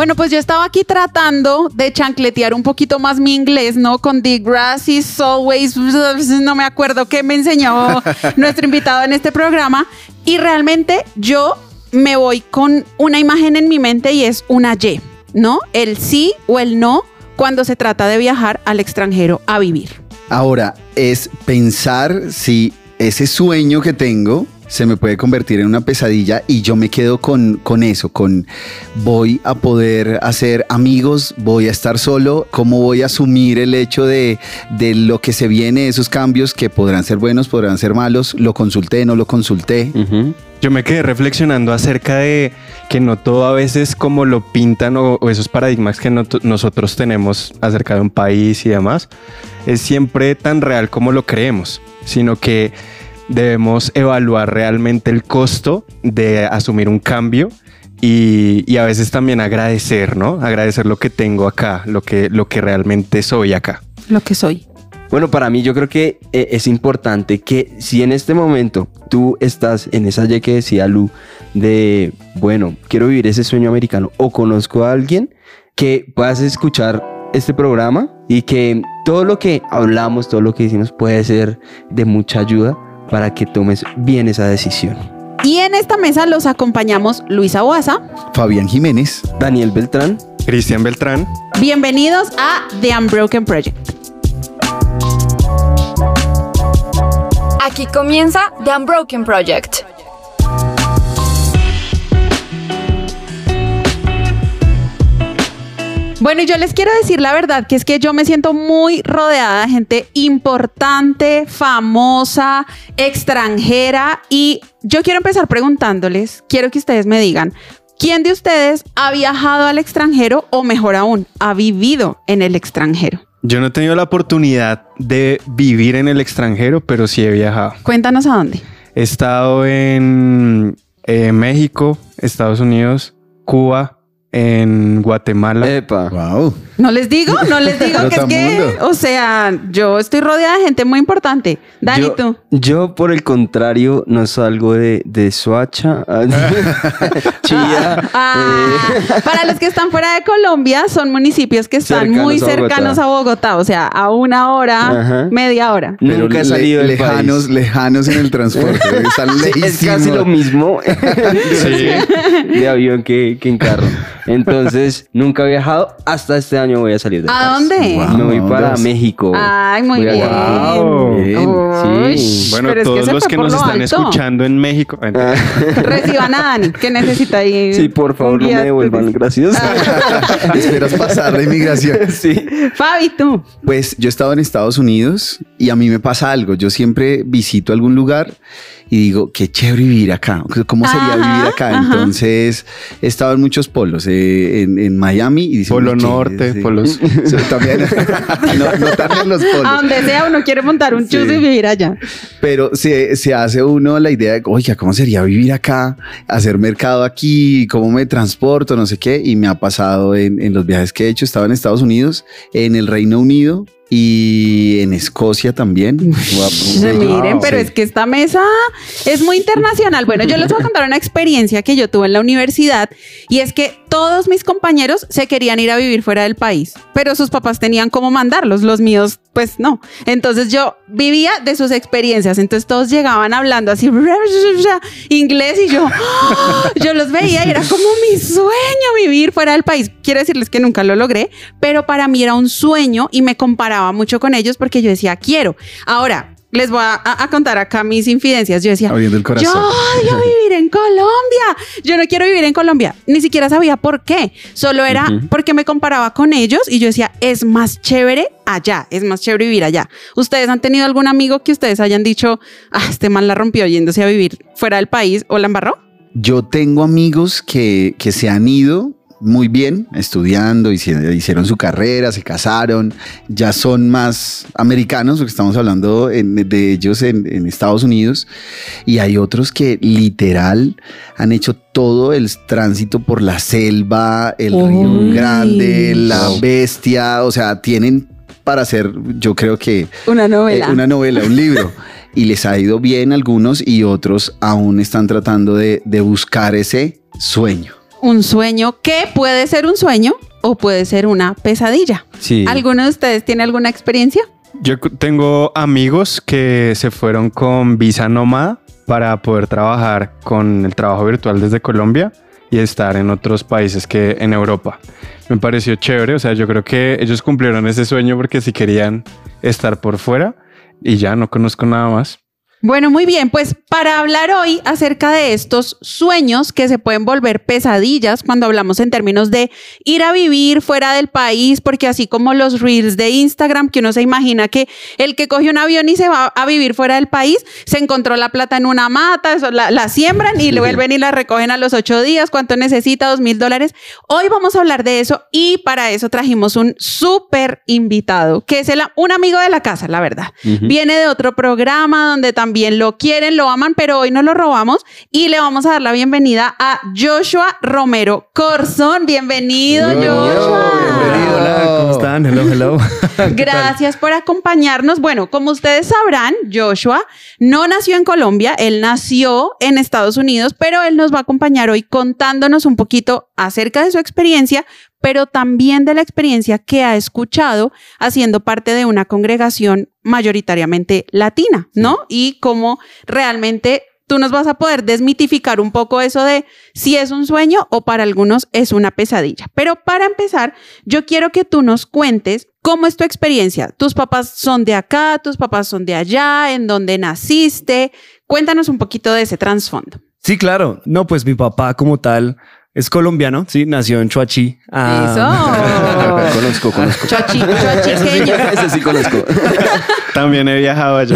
Bueno, pues yo estaba aquí tratando de chancletear un poquito más mi inglés, ¿no? Con the grass is always, no me acuerdo qué me enseñó nuestro invitado en este programa. Y realmente yo me voy con una imagen en mi mente y es una Y, ¿no? El sí o el no cuando se trata de viajar al extranjero a vivir. Ahora, es pensar si ese sueño que tengo se me puede convertir en una pesadilla y yo me quedo con eso, con voy a poder hacer amigos, voy a estar solo, cómo voy a asumir el hecho de lo que se viene, esos cambios que podrán ser buenos, podrán ser malos, lo consulté, no lo consulté. Uh-huh. Yo me quedé reflexionando acerca de que no todo a veces como lo pintan o esos paradigmas que nosotros tenemos acerca de un país y demás, es siempre tan real como lo creemos, sino que debemos evaluar realmente el costo de asumir un cambio y a veces también agradecer, ¿no? Agradecer lo que tengo acá, lo que realmente soy acá. Lo que soy. Bueno, para mí yo creo que es importante que si en este momento tú estás en esa Y que decía Lu de, bueno, quiero vivir ese sueño americano o conozco a alguien, que puedas escuchar este programa y que todo lo que hablamos, todo lo que decimos puede ser de mucha ayuda para que tomes bien esa decisión. Y en esta mesa los acompañamos Luisa Boaza, Fabián Jiménez, Daniel Beltrán, Cristian Beltrán. Bienvenidos a The Unbroken Project. Aquí comienza The Unbroken Project. Bueno, y yo les quiero decir la verdad, que es que yo me siento muy rodeada de gente importante, famosa, extranjera, y yo quiero empezar preguntándoles, quiero que ustedes me digan, ¿quién de ustedes ha viajado al extranjero o mejor aún, ha vivido en el extranjero? Yo no he tenido la oportunidad de vivir en el extranjero, pero sí he viajado. Cuéntanos a dónde. He estado en México, Estados Unidos, Cuba, en Guatemala. Epa. Wow. No les digo que es que, o sea, yo estoy rodeada de gente muy importante. Dani, tú. Yo, por el contrario, no salgo de Soacha, Chía. Para los que están fuera de Colombia, son municipios que están muy cercanos a Bogotá, o sea, a 1 hora, Ajá. media hora. Pero Nunca he salido del país. lejanos en el transporte. Están Sí, es lejísimos. casi lo mismo Sí. de avión que en carro. Entonces, nunca he viajado. Hasta este año voy a salir del país. ¿A dónde? Wow. Me voy para ¿Dónde? México. Ay, muy Voy a- bien. Wow. Bien. Uy, Sí. Bueno, pero es todos se los fue que por nos lo están alto. escuchando en México. Reciban a Dani, que necesita ahí. Sí, por favor, un no guía me devuelvan. turístico. Gracias. Esperas pasar la inmigración. Sí. Fabi, tú. Pues yo he estado en Estados Unidos y a mí me pasa algo. Yo siempre visito algún lugar y digo, qué chévere vivir acá. ¿Cómo sería Ajá, vivir acá? ajá. Entonces he estado en muchos polos, en Miami. Y dicen, Polo "Uy, ¿qué Norte, es?". polos. Sí, también. no tan en los polos. A donde sea, uno quiere montar un chuzo Sí. y vivir allá. Pero se hace uno la idea de, oiga, ¿cómo sería vivir acá? Hacer mercado aquí, ¿cómo me transporto? No sé qué. Y me ha pasado en los viajes que he hecho. Estaba en Estados Unidos, en el Reino Unido y en Escocia también. Miren, pero Sí. es que esta mesa es muy internacional. Bueno, yo les voy a contar una experiencia que yo tuve en la universidad y es que todos mis compañeros se querían ir a vivir fuera del país, pero sus papás tenían cómo mandarlos, los míos pues no. Entonces yo vivía de sus experiencias, entonces todos llegaban hablando así inglés y yo los veía y era como mi sueño vivir fuera del país. Quiero decirles que nunca lo logré, pero para mí era un sueño y me comparaba mucho con ellos porque yo decía, quiero. Ahora, les voy a contar acá mis infidencias. Yo decía, Abriendo el corazón. yo odio vivir en Colombia. Yo no quiero vivir en Colombia. Ni siquiera sabía por qué. Solo era porque me comparaba con ellos y yo decía, es más chévere allá, es más chévere vivir allá. ¿Ustedes han tenido algún amigo que ustedes hayan dicho, este man la rompió yéndose a vivir fuera del país o la embarró? Yo tengo amigos que se han ido muy bien estudiando, hicieron su carrera, se casaron, ya son más americanos, porque estamos hablando de ellos en Estados Unidos, y hay otros que literal han hecho todo el tránsito por la selva, el Río Grande, la Bestia, o sea, tienen para hacer, yo creo que una novela, un libro. Y les ha ido bien algunos y otros aún están tratando de buscar ese sueño. un sueño que puede ser un sueño o puede ser una pesadilla. Sí. ¿Alguno de ustedes tiene alguna experiencia? Yo tengo amigos que se fueron con visa nómada para poder trabajar con el trabajo virtual desde Colombia y estar en otros países que en Europa. Me pareció chévere, o sea, yo creo que ellos cumplieron ese sueño porque sí querían estar por fuera y ya no conozco nada más. Bueno, muy bien, pues para hablar hoy acerca de estos sueños que se pueden volver pesadillas cuando hablamos en términos de ir a vivir fuera del país, porque así como los reels de Instagram, que uno se imagina que el que coge un avión y se va a vivir fuera del país, se encontró la plata en una mata, eso, la siembran y le vuelven y la recogen a los 8 días, ¿cuánto necesita? $2,000. Hoy vamos a hablar de eso y para eso trajimos un súper invitado, que es un amigo de la casa, la verdad. Viene de otro programa donde también lo quieren, lo aman, pero hoy no lo robamos y le vamos a dar la bienvenida a Joshua Romero Corzón. Bienvenido, Joshua. Bienvenido. Hola, ¿cómo están? Hello. Gracias por acompañarnos. Bueno, como ustedes sabrán, Joshua no nació en Colombia, él nació en Estados Unidos, pero él nos va a acompañar hoy contándonos un poquito acerca de su experiencia, pero también de la experiencia que ha escuchado haciendo parte de una congregación mayoritariamente latina, ¿no? Y cómo realmente tú nos vas a poder desmitificar un poco eso de si es un sueño o para algunos es una pesadilla. Pero para empezar, yo quiero que tú nos cuentes cómo es tu experiencia. ¿Tus papás son de acá? ¿Tus papás son de allá? ¿En dónde naciste? Cuéntanos un poquito de ese trasfondo. Sí, claro. No, pues mi papá como tal es colombiano, sí, nació en Choachí. Eso. Conozco. Choachiqueño. Ese sí conozco. También he viajado allá.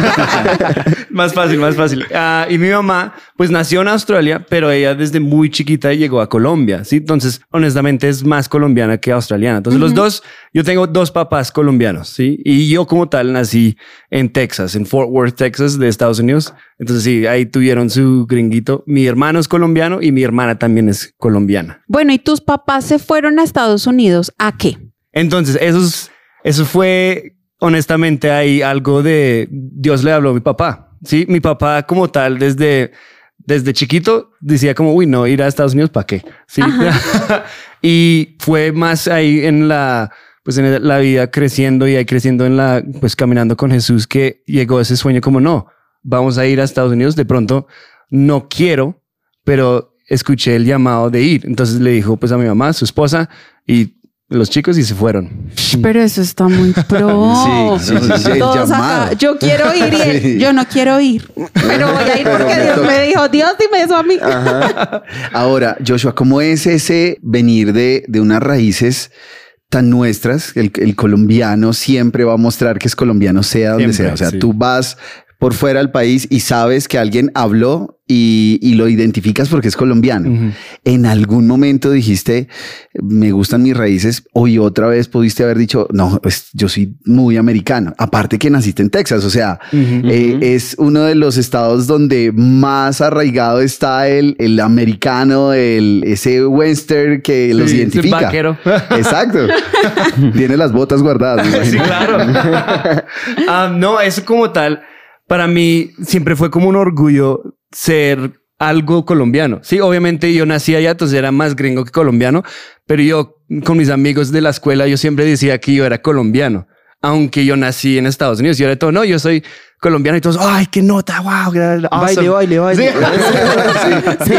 Más fácil. Y mi mamá, pues nació en Australia, pero ella desde muy chiquita llegó a Colombia, ¿sí? Entonces, honestamente, es más colombiana que australiana. Entonces, los dos, yo tengo 2 papás colombianos, ¿sí? Y yo como tal nací en Texas, en Fort Worth, Texas, de Estados Unidos. Entonces, sí, ahí tuvieron su gringuito. Mi hermano es colombiano y mi hermana también es colombiana. Bueno, ¿y tus papás se fueron a Estados Unidos a qué? Entonces, eso fue... Honestamente, hay algo de Dios le habló a mi papá. Sí, mi papá como tal desde chiquito decía como, uy, no, ir a Estados Unidos, ¿para qué? Sí. Y fue más ahí en la vida creciendo y ahí creciendo caminando con Jesús que llegó ese sueño como, no, vamos a ir a Estados Unidos. De pronto no quiero, pero escuché el llamado de ir. Entonces le dijo pues a mi mamá, su esposa y los chicos y se fueron. Pero eso está muy pro. Sí, el Todos llamado. acá, yo quiero ir y él, Sí. yo no quiero ir. Pero voy a ir porque Dios me dijo, Dios, dime eso a mí. Ajá. Ahora, Joshua, ¿cómo es ese venir de unas raíces tan nuestras? El colombiano siempre va a mostrar que es colombiano, sea donde Siempre, sea. O sea, sí. tú vas por fuera del país y sabes que alguien habló y lo identificas porque es colombiano. En algún momento dijiste, me gustan mis raíces, hoy otra vez pudiste haber dicho, no, pues yo soy muy americano. Aparte que naciste en Texas, o sea, es uno de los estados donde más arraigado está el americano, ese western que los identifica. El vaquero. Exacto. Tiene las botas guardadas. me Sí, imagino. claro. No, eso como tal, para mí siempre fue como un orgullo ser algo colombiano. Sí, obviamente yo nací allá, entonces era más gringo que colombiano, pero yo con mis amigos de la escuela, yo siempre decía que yo era colombiano, aunque yo nací en Estados Unidos. Yo era todo, no, yo soy colombiano y todos, ay, qué nota, wow. Awesome. Baile. Sí.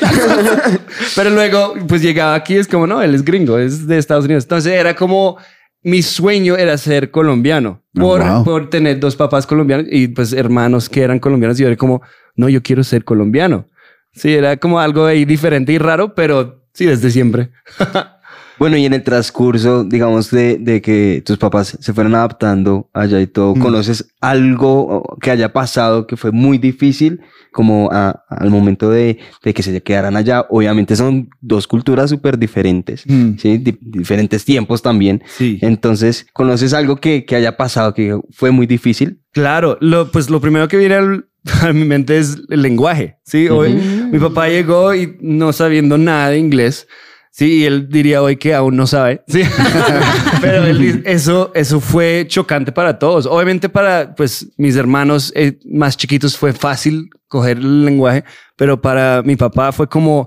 Pero luego, pues llegaba aquí, es como, no, él es gringo, es de Estados Unidos. Entonces era como, mi sueño era ser colombiano por tener 2 papás colombianos y pues hermanos que eran colombianos. Y yo era como, no, yo quiero ser colombiano. Sí, era como algo ahí diferente y raro, pero sí, desde siempre. Bueno, y en el transcurso, digamos, de que tus papás se fueron adaptando allá y todo, ¿conoces algo que haya pasado que fue muy difícil como al momento de que se quedaran allá? Obviamente son 2 culturas súper diferentes, ¿sí? Diferentes tiempos también. Sí. Entonces, ¿conoces algo que haya pasado que fue muy difícil? Claro, pues lo primero que viene a mi mente es el lenguaje. Sí, hoy mi papá llegó y no sabiendo nada de inglés. Sí, y él diría hoy que aún no sabe. Sí. Pero eso fue chocante para todos. Obviamente para pues mis hermanos más chiquitos fue fácil coger el lenguaje, pero para mi papá fue como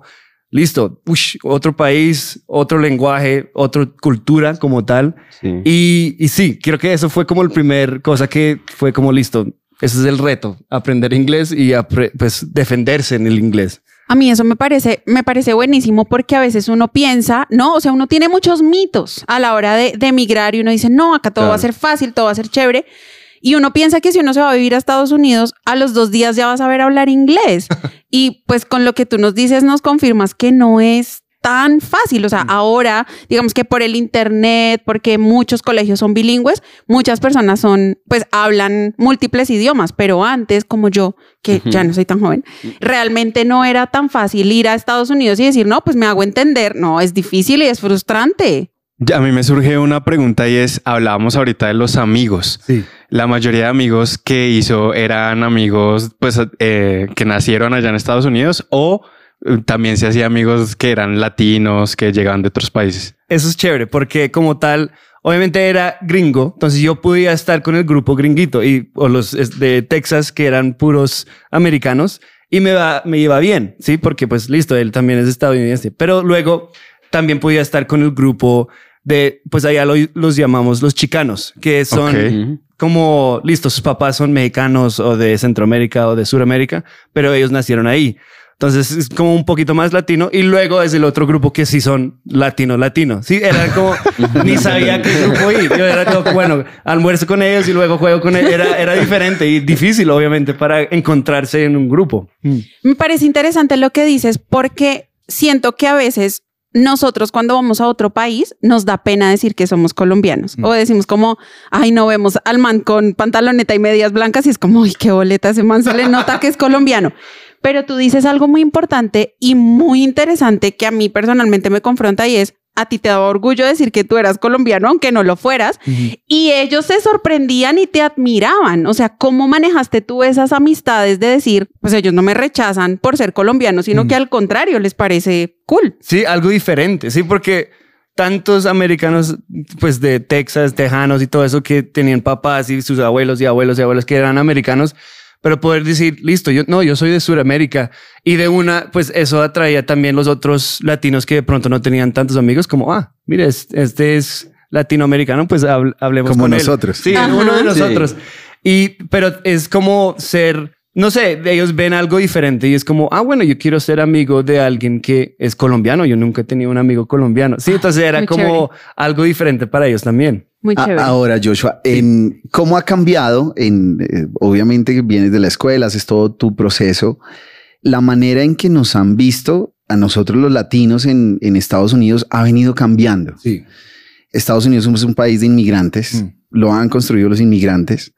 listo, otro país, otro lenguaje, otra cultura como tal. Sí. Y sí, creo que eso fue como el primer cosa que fue como listo. Ese es el reto, aprender inglés y pues defenderse en el inglés. A mí eso me parece buenísimo porque a veces uno piensa, no, o sea, uno tiene muchos mitos a la hora de emigrar y uno dice, no, acá todo va a ser fácil, todo va a ser chévere. Y uno piensa que si uno se va a vivir a Estados Unidos, a los 2 días ya va a saber hablar inglés. Y pues con lo que tú nos dices, nos confirmas que no es tan fácil. O sea, ahora, digamos que por el internet, porque muchos colegios son bilingües, muchas personas pues hablan múltiples idiomas, pero antes, como yo, que ya no soy tan joven, realmente no era tan fácil ir a Estados Unidos y decir, no, pues me hago entender. No, es difícil y es frustrante. A mí me surge una pregunta y es, hablábamos ahorita de los amigos. Sí. La mayoría de amigos que hizo eran amigos pues, que nacieron allá en Estados Unidos o también se hacía amigos que eran latinos, que llegaban de otros países. Eso es chévere porque como tal, obviamente era gringo, entonces yo podía estar con el grupo gringuito o los de Texas que eran puros americanos y me iba bien, ¿sí? Porque pues listo, él también es estadounidense, pero luego también podía estar con el grupo de, pues allá los llamamos los chicanos, que son como, listo, sus papás son mexicanos o de Centroamérica o de Suramérica, pero ellos nacieron ahí. Entonces es como un poquito más latino y luego es el otro grupo que sí son latino. Sí, era como ni sabía qué grupo ir. Yo era como, bueno, almuerzo con ellos y luego juego con ellos. Era diferente y difícil, obviamente, para encontrarse en un grupo. Me parece interesante lo que dices porque siento que a veces nosotros cuando vamos a otro país nos da pena decir que somos colombianos o decimos como, ay, no vemos al man con pantaloneta y medias blancas y es como, ay, qué boleta, ese man se le nota que es colombiano. Pero tú dices algo muy importante y muy interesante que a mí personalmente me confronta y es, a ti te daba orgullo decir que tú eras colombiano, aunque no lo fueras, y ellos se sorprendían y te admiraban. O sea, ¿cómo manejaste tú esas amistades de decir, pues ellos no me rechazan por ser colombiano, sino que al contrario, les parece cool? Sí, algo diferente, sí, porque tantos americanos, pues de Texas, tejanos y todo eso que tenían papás y sus abuelos y abuelos y abuelas que eran americanos, pero poder decir, listo, yo soy de Sudamérica y de una, pues eso atraía también los otros latinos que de pronto no tenían tantos amigos como, mire, este es latinoamericano, pues hablemos como con nosotros. Él. Sí, uno de nosotros. Sí. Pero es como ser, no sé, ellos ven algo diferente y es como, bueno, yo quiero ser amigo de alguien que es colombiano. Yo nunca he tenido un amigo colombiano. Sí, entonces era como chévere. Algo diferente para ellos también. Muy chévere. Ahora, Joshua, ¿cómo ha cambiado? Obviamente que vienes de la escuela, haces todo tu proceso. La manera en que nos han visto a nosotros los latinos en Estados Unidos ha venido cambiando. Sí. Estados Unidos es un país de inmigrantes, lo han construido los inmigrantes,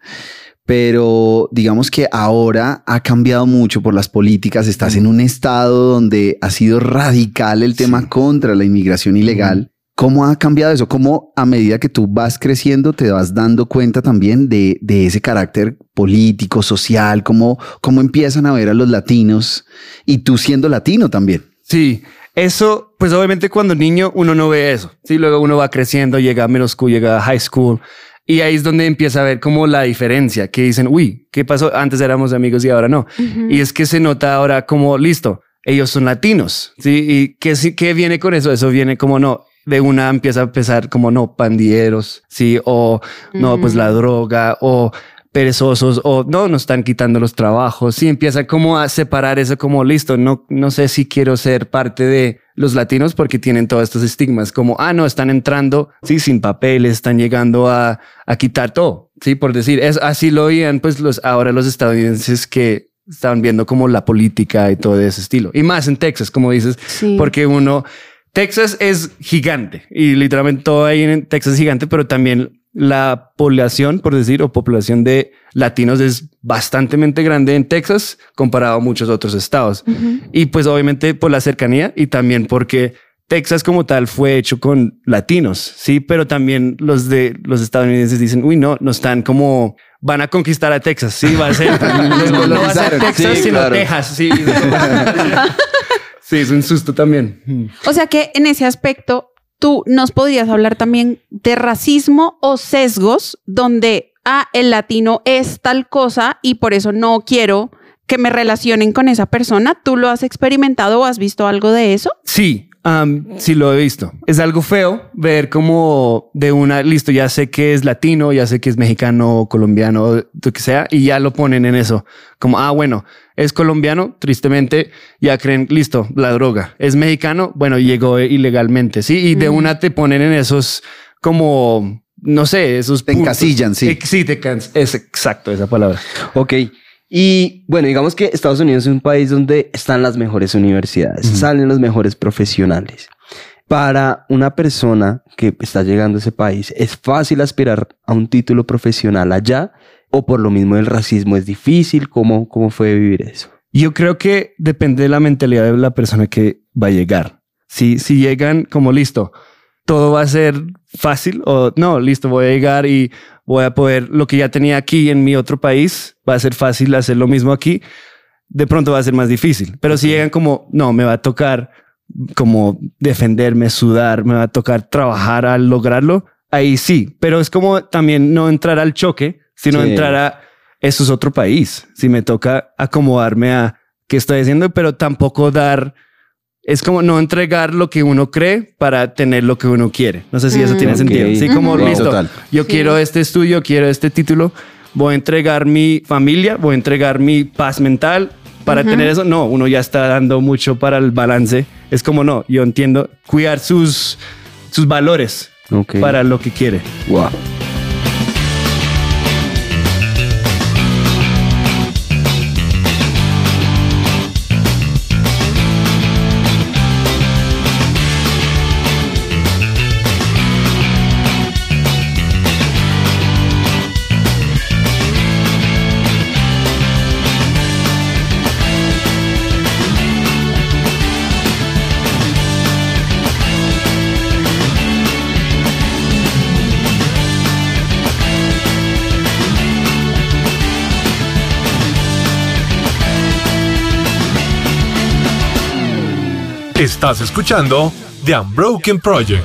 pero digamos que ahora ha cambiado mucho por las políticas. Estás en un estado donde ha sido radical el tema contra la inmigración ilegal. ¿Cómo ha cambiado eso? ¿Cómo a medida que tú vas creciendo te vas dando cuenta también de ese carácter político, social? ¿Cómo empiezan a ver a los latinos y tú siendo latino también? Sí, eso, pues obviamente cuando niño uno no ve eso. Sí, luego uno va creciendo, llega a middle school, llega a high school y ahí es donde empieza a ver como la diferencia, que dicen, uy, ¿qué pasó? Antes éramos amigos y ahora no. Y es que se nota ahora como, listo, ellos son latinos. Sí, y ¿qué viene con eso? Eso viene como no. De una empieza a pensar como no, pandilleros, sí, o no, pues la droga, o perezosos, o no, nos están quitando los trabajos. Sí, empieza como a separar eso como listo. No sé si quiero ser parte de los latinos porque tienen todos estos estigmas como, no, están entrando, sí, sin papeles, están llegando a quitar todo. Sí, por decir, así lo veían pues ahora los estadounidenses que estaban viendo como la política y todo ese estilo. Y más en Texas, como dices, porque Texas es gigante y literalmente todo ahí en Texas es gigante, pero también la población, por decir, o población de latinos es bastante grande en Texas comparado a muchos otros estados. Y pues obviamente por la cercanía y también porque Texas como tal fue hecho con latinos, sí, pero también los estadounidenses dicen, uy, no están como van a conquistar a Texas, sí, va a ser, no va a ser Texas, sino claro. Texas, sí. Sí, es un susto también. O sea que en ese aspecto tú nos podrías hablar también de racismo o sesgos donde el latino es tal cosa y por eso no quiero que me relacionen con esa persona. ¿Tú lo has experimentado o has visto algo de eso? Sí, sí lo he visto. Es algo feo ver como de una, listo, ya sé que es latino, ya sé que es mexicano, colombiano, lo que sea, y ya lo ponen en eso. Como, bueno, es colombiano, tristemente, ya creen, listo, la droga. Es mexicano, bueno, llegó ilegalmente, ¿sí? Y de una te ponen en esos como, no sé, esos Te encasillan, sí. Sí, es exacto esa palabra. Ok. Y bueno, digamos que Estados Unidos es un país donde están las mejores universidades, salen los mejores profesionales. Para una persona que está llegando a ese país, ¿es fácil aspirar a un título profesional allá? ¿O por lo mismo el racismo es difícil? ¿Cómo fue vivir eso? Yo creo que depende de la mentalidad de la persona que va a llegar. Si llegan como listo, todo va a ser fácil o no, listo, voy a llegar y voy a poder lo que ya tenía aquí en mi otro país, va a ser fácil hacer lo mismo aquí. De pronto va a ser más difícil. Pero si llegan como, no, me va a tocar como defenderme, sudar, me va a tocar trabajar al lograrlo, ahí sí. Pero es como también no entrar al choque, sino entrar a, eso es otro país. Si me toca acomodarme a qué estoy haciendo, pero tampoco dar, es como no entregar lo que uno cree para tener lo que uno quiere. No sé si eso tiene sentido. Sí, como listo, total. Yo quiero este estudio, quiero este título, voy a entregar mi familia, voy a entregar mi paz mental para tener eso. No, uno ya está dando mucho para el balance. Es como no, yo entiendo cuidar sus valores para lo que quiere. Wow. Estás escuchando The Unbroken Project.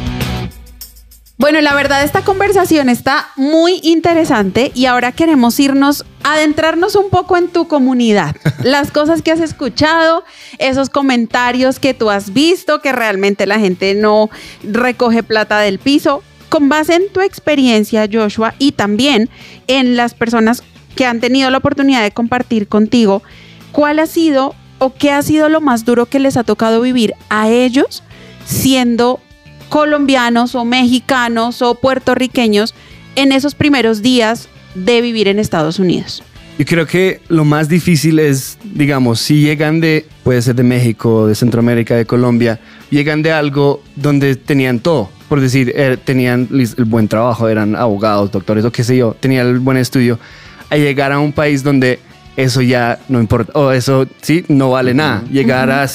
Bueno, la verdad esta conversación está muy interesante y ahora queremos adentrarnos un poco en tu comunidad. Las cosas que has escuchado, esos comentarios que tú has visto, que realmente la gente no recoge plata del piso. Con base en tu experiencia, Joshua, y también en las personas que han tenido la oportunidad de compartir contigo, ¿cuál ha sido o qué ha sido lo más duro que les ha tocado vivir a ellos siendo colombianos o mexicanos o puertorriqueños en esos primeros días de vivir en Estados Unidos? Yo creo que lo más difícil es, digamos, si llegan puede ser de México, de Centroamérica, de Colombia, llegan de algo donde tenían todo. Por decir, tenían el buen trabajo, eran abogados, doctores o qué sé yo, tenían el buen estudio. A llegar a un país donde eso ya no importa, o eso sí, no vale nada. Llegar a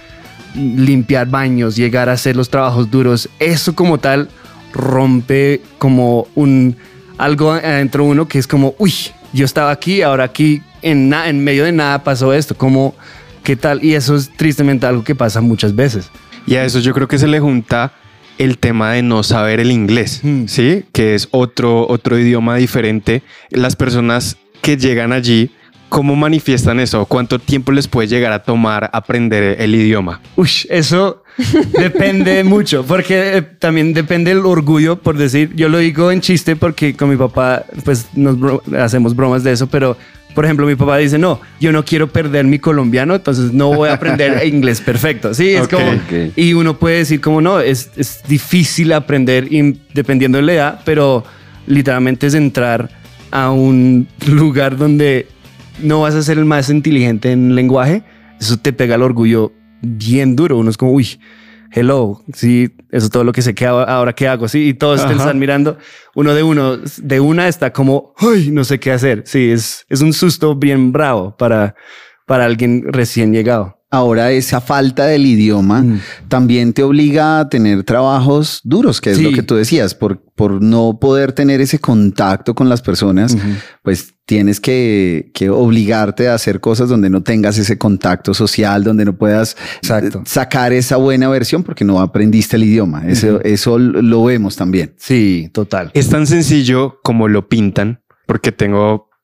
limpiar baños, llegar a hacer los trabajos duros, eso como tal rompe como algo adentro de uno que es como, uy, yo estaba aquí, ahora aquí en medio de nada pasó esto, como, ¿qué tal? Y eso es tristemente algo que pasa muchas veces. Y a eso yo creo que se le junta el tema de no saber el inglés, ¿sí? Que es otro idioma diferente. Las personas que llegan allí, ¿cómo manifiestan eso? ¿Cuánto tiempo les puede llegar a tomar aprender el idioma? Uy, eso depende mucho, porque también depende del orgullo, por decir. Yo lo digo en chiste porque con mi papá pues hacemos bromas de eso, pero por ejemplo mi papá dice, no, yo no quiero perder mi colombiano, entonces no voy a aprender inglés perfecto. Sí, es y uno puede decir como no, es difícil aprender dependiendo de la edad, pero literalmente es entrar a un lugar donde no vas a ser el más inteligente en lenguaje, eso te pega el orgullo bien duro. Uno es como, uy, hello, sí, eso es todo lo que sé que ahora qué hago, sí, y todos te están mirando. Uno de una está como, uy, no sé qué hacer. Sí, es un susto bien bravo para alguien recién llegado. Ahora esa falta del idioma también te obliga a tener trabajos duros, que es lo que tú decías, por no poder tener ese contacto con las personas, pues tienes que obligarte a hacer cosas donde no tengas ese contacto social, donde no puedas sacar esa buena versión porque no aprendiste el idioma. Eso lo vemos también. Sí, total. Es tan sencillo como lo pintan, porque tengo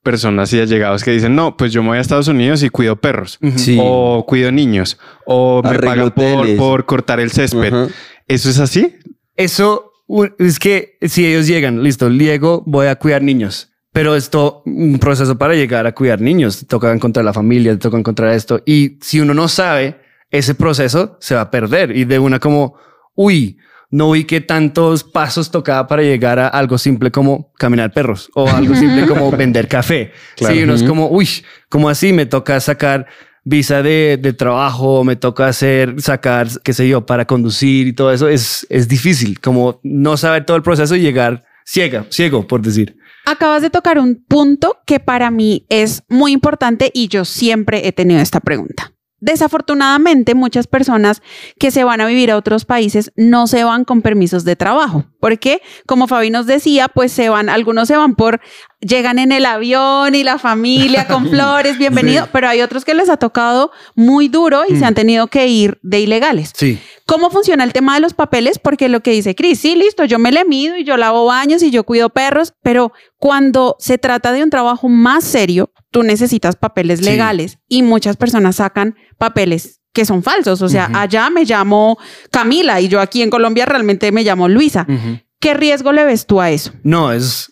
personas y allegados que dicen, no, pues yo me voy a Estados Unidos y cuido perros, Sí. o cuido niños, o me Arreglo pagan hoteles. por cortar el césped. Ajá. ¿Eso es así? Eso es que si ellos llegan, listo, Diego, voy a cuidar niños. Pero esto, un proceso para llegar a cuidar niños, te toca encontrar la familia, te toca encontrar esto. Y si uno no sabe, ese proceso se va a perder. Y de una como, uy, no vi qué tantos pasos tocaba para llegar a algo simple como caminar perros o algo simple como vender café. Claro. Sí, uno es como, uy, como así me toca sacar visa de trabajo, me toca sacar, qué sé yo, para conducir y todo eso. Es difícil como no saber todo el proceso y llegar ciego, por decir. Acabas de tocar un punto que para mí es muy importante y yo siempre he tenido esta pregunta. Desafortunadamente, muchas personas que se van a vivir a otros países no se van con permisos de trabajo, porque como Fabi nos decía, pues algunos se van llegan en el avión y la familia con flores, bienvenido, Sí. pero hay otros que les ha tocado muy duro y se han tenido que ir de ilegales. Sí. ¿Cómo funciona el tema de los papeles? Porque lo que dice Cris, sí, listo, yo me le mido y yo lavo baños y yo cuido perros, pero cuando se trata de un trabajo más serio, tú necesitas papeles Sí. legales y muchas personas sacan papeles que son falsos. O sea, allá me llamo Camila y yo aquí en Colombia realmente me llamo Luisa. ¿Qué riesgo le ves tú a eso? No,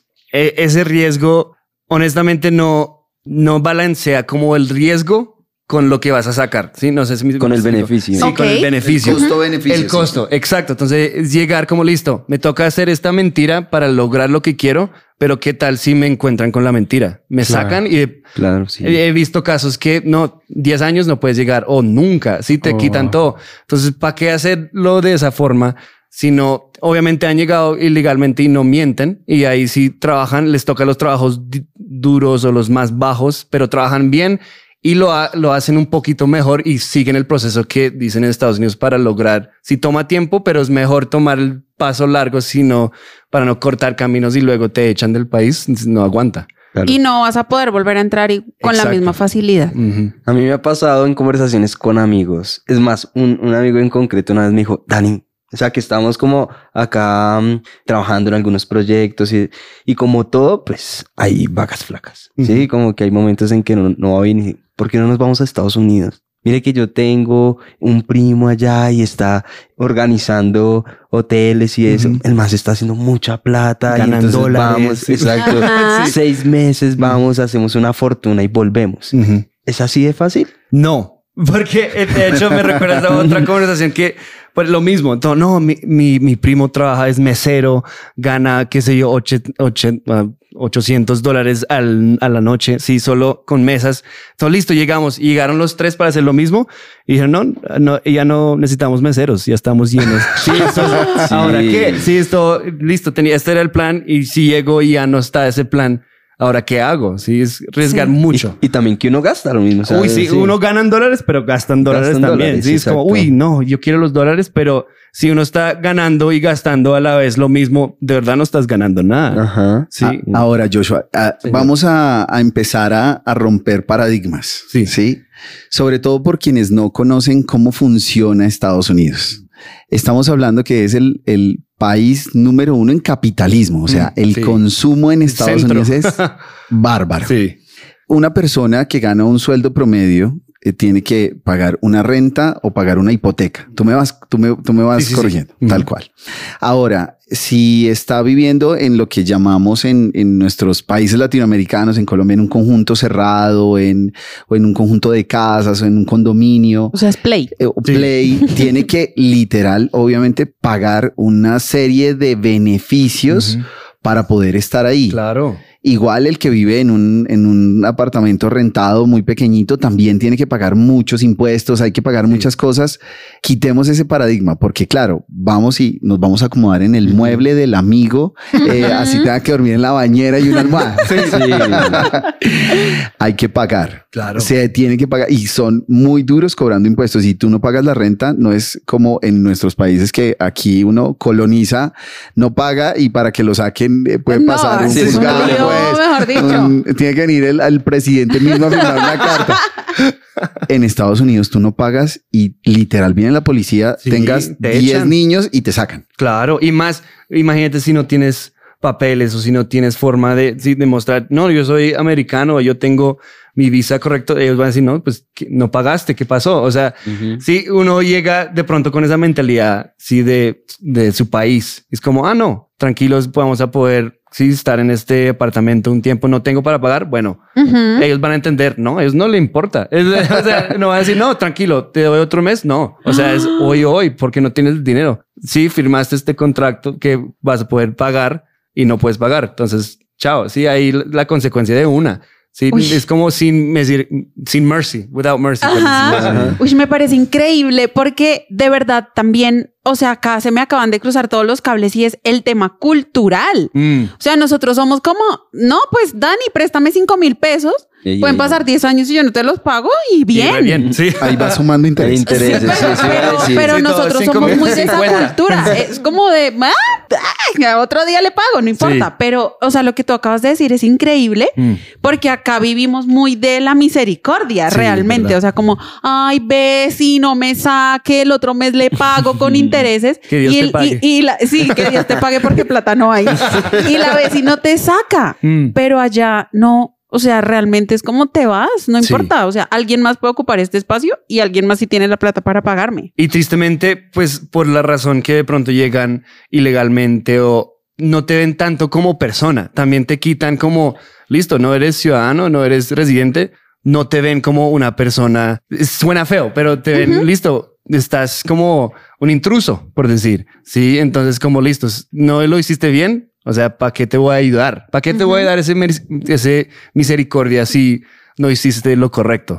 ese riesgo, honestamente, no balancea como el riesgo con lo que vas a sacar. Sí, no sé si Con el beneficio. Sí, Ok. con el beneficio. El costo-beneficio, El costo, exacto. Entonces, llegar como listo, me toca hacer esta mentira para lograr lo que quiero, pero ¿qué tal si me encuentran con la mentira? Me Claro. sacan y Claro, sí. he visto casos que no, 10 años no puedes llegar o nunca, sí te Oh. quitan todo. Entonces, ¿para qué hacerlo de esa forma? Si no, obviamente han llegado ilegalmente y no mienten y ahí sí trabajan, les toca los trabajos duros o los más bajos, pero trabajan bien y lo hacen un poquito mejor y siguen el proceso que dicen en Estados Unidos para lograr. Sí toma tiempo, pero es mejor tomar el paso largo, sino para no cortar caminos y luego te echan del país, no aguanta. Claro. Y no vas a poder volver a entrar con la Exacto. misma facilidad. Ujú. A mí me ha pasado en conversaciones con amigos. Es más, un amigo en concreto una vez me dijo, Dani, o sea, que estamos como acá trabajando en algunos proyectos y como todo, pues hay vacas flacas. Sí, como que hay momentos en que no va bien y ¿por qué no nos vamos a Estados Unidos? Mire que yo tengo un primo allá y está organizando hoteles y eso. El más está haciendo mucha plata. Ganan y entonces dólares. vamos, Sí. exacto. Ajá. 6 meses vamos, hacemos una fortuna y volvemos. Ujú. ¿Es así de fácil? No, porque de hecho me recuerda a otra conversación que pues lo mismo. Entonces, no, mi primo trabaja, es mesero, gana, qué sé yo, $800 a la noche. Sí, solo con mesas. Todo listo, llegamos y llegaron los tres para hacer lo mismo. Y dijeron, no, ya no necesitamos meseros, ya estamos llenos. Sí, ahora qué? Sí, esto listo. Este era el plan y si llego y ya no está ese plan. Ahora, ¿qué hago? Sí, es arriesgar mucho. Y también que uno gasta lo mismo. Uy, sí, uno gana en dólares, pero gastan dólares Gastan también. dólares, Sí, es como, exacto. uy, no, yo quiero los dólares, pero si uno está ganando y gastando a la vez lo mismo, de verdad no estás ganando nada. Ajá. Sí. Ahora, Joshua, vamos a empezar a romper paradigmas. Sí. Sí. Sobre todo por quienes no conocen cómo funciona Estados Unidos. Estamos hablando que es el país número 1 en capitalismo. O sea, el sí. consumo en Estados Centro. Unidos es bárbaro. Sí. Una persona que gana un sueldo promedio tiene que pagar una renta o pagar una hipoteca. Tú me vas Sí, sí, corrigiendo, sí. tal cual. Ahora, si está viviendo en lo que llamamos en nuestros países latinoamericanos, en Colombia, en un conjunto cerrado, o en un conjunto de casas o en un condominio, O sea, es play. o Play, tiene que literal, obviamente, pagar una serie de beneficios para poder estar ahí. Claro. Igual el que vive en un apartamento rentado muy pequeñito también tiene que pagar muchos impuestos, hay que pagar muchas cosas. Quitemos ese paradigma porque claro, vamos y nos vamos a acomodar en el mueble del amigo, así tenga que dormir en la bañera y una almohada. Hay que pagar. Claro. Se tiene que pagar y son muy duros cobrando impuestos. Si tú no pagas la renta, no es como en nuestros países que aquí uno coloniza, no paga y para que lo saquen puede No, pasar un ese es un juzgado, lío, mejor dicho. tiene que venir el presidente mismo a firmar una carta. En Estados Unidos tú no pagas y literal viene la policía, Sí, tengas te 10 echan. niños y te sacan. Claro. Y más, imagínate si no tienes papeles o si no tienes forma de demostrar, no, yo soy americano, yo tengo mi visa correcto, ellos van a decir, no, pues no pagaste, ¿qué pasó? O sea, si uno llega de pronto con esa mentalidad, sí, de su país, es como, no, tranquilos, vamos a poder estar en este apartamento un tiempo, no tengo para pagar, bueno, ellos van a entender, no, a ellos no le importa. O sea, no van a decir, no, tranquilo, te doy otro mes, no. O sea, es hoy, porque no tienes el dinero. Sí, firmaste este contrato que vas a poder pagar y no puedes pagar. Entonces, chao, sí, ahí la consecuencia de una. Sí, es como sin mercy, without mercy. Ajá. Uy, me parece increíble porque de verdad también, o sea, acá se me acaban de cruzar todos los cables y es el tema cultural. O sea, nosotros somos como, no, pues Dani, préstame 5,000 pesos. Pueden pasar 10 años y yo no te los pago y bien. Bien. Sí. Ahí va sumando intereses. Pero nosotros somos muy de esa cultura. Es como de, otro día le pago, no importa. Sí. Pero, o sea, lo que tú acabas de decir es increíble porque acá vivimos muy de la misericordia, realmente. ¿Verdad? O sea, como, ay, ve, si no me saque, el otro mes le pago con intereses. Que Dios te pague. Sí, que Dios te pague porque plata no hay. Y la vecina te saca. Pero allá no. O sea, realmente es como te vas, no importa. Sí. O sea, alguien más puede ocupar este espacio y alguien más sí tiene la plata para pagarme. Y tristemente, pues por la razón que de pronto llegan ilegalmente o no te ven tanto como persona, también te quitan como, listo, no eres ciudadano, no eres residente, no te ven como una persona, suena feo, pero te ven, listo, estás como un intruso, por decir. Sí, entonces como listos, no lo hiciste bien. O sea, ¿para qué te voy a ayudar? ¿Para qué te voy a dar ese misericordia si no hiciste lo correcto?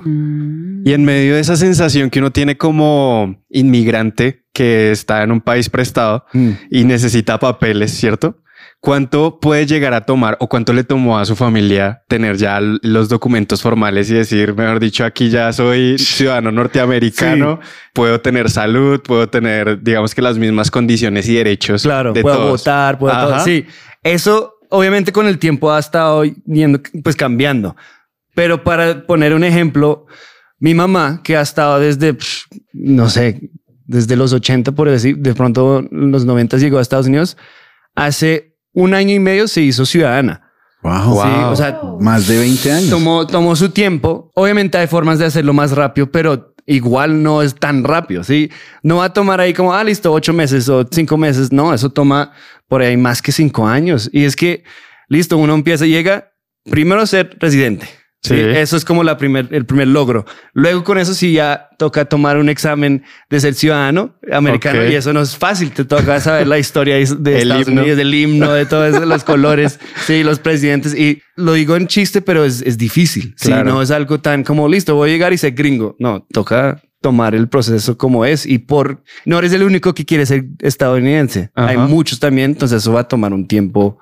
Y en medio de esa sensación que uno tiene como inmigrante que está en un país prestado y necesita papeles, ¿cierto? ¿Cuánto puede llegar a tomar o cuánto le tomó a su familia tener ya los documentos formales y decir, mejor dicho, aquí ya soy ciudadano norteamericano, puedo tener salud, puedo tener, digamos que las mismas condiciones y derechos? Claro, de puedo todos. votar, puedo todo. Sí, eso obviamente con el tiempo ha estado yendo, pues cambiando. Pero para poner un ejemplo, mi mamá, que ha estado desde, no sé, desde los 80, por decir, de pronto en los 90 llegó a Estados Unidos, hace 1 año y medio se hizo ciudadana. Wow. Sí, o sea, más de 20 años. Tomó su tiempo. Obviamente hay formas de hacerlo más rápido, pero igual no es tan rápido. Sí, no va a tomar ahí como, listo, 8 meses o 5 meses. No, eso toma por ahí más que 5 años. Y es que, listo, uno llega primero a ser residente. Sí. Eso es como el primer logro. Luego con eso sí ya toca tomar un examen de ser ciudadano americano y eso no es fácil. Te toca saber la historia de Estados Unidos, del himno, de todos los colores, sí, los presidentes. Y lo digo en chiste, pero es difícil. Claro. Sí, no es algo tan como listo, voy a llegar y ser gringo. No, toca tomar el proceso como es y no eres el único que quiere ser estadounidense. Ajá. Hay muchos también, entonces eso va a tomar un tiempo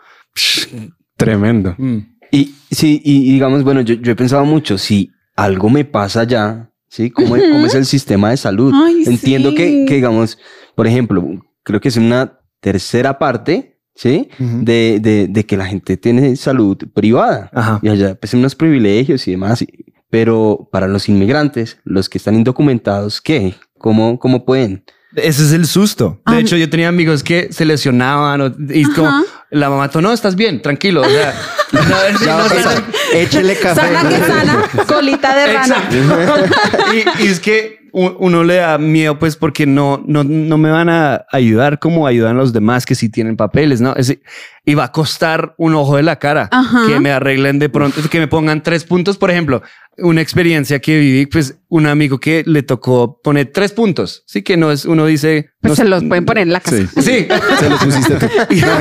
tremendo. Y sí, y digamos, bueno, yo he pensado mucho, si algo me pasa ya, ¿sí? ¿Cómo es el sistema de salud? Ay, entiendo que, digamos, por ejemplo, creo que es una tercera parte, ¿sí? De que la gente tiene salud privada. Ajá. Y allá, pues, unos privilegios y demás. Pero para los inmigrantes, los que están indocumentados, ¿qué? ¿Cómo pueden? Ese es el susto. De hecho, yo tenía amigos que se lesionaban y como la mamá, no, estás bien, tranquilo. O sea, échele café. Sana que sana, colita de rana. y es que uno le da miedo, pues, porque no me van a ayudar como ayudan los demás que sí tienen papeles, ¿no? Y va a costar un ojo de la cara que me arreglen de pronto, que me pongan 3 puntos. Por ejemplo, una experiencia que viví, pues, un amigo que le tocó poner 3 puntos. Sí, que no es, uno dice... Pues se los pueden poner en la casa. Sí. Se los pusiste tú.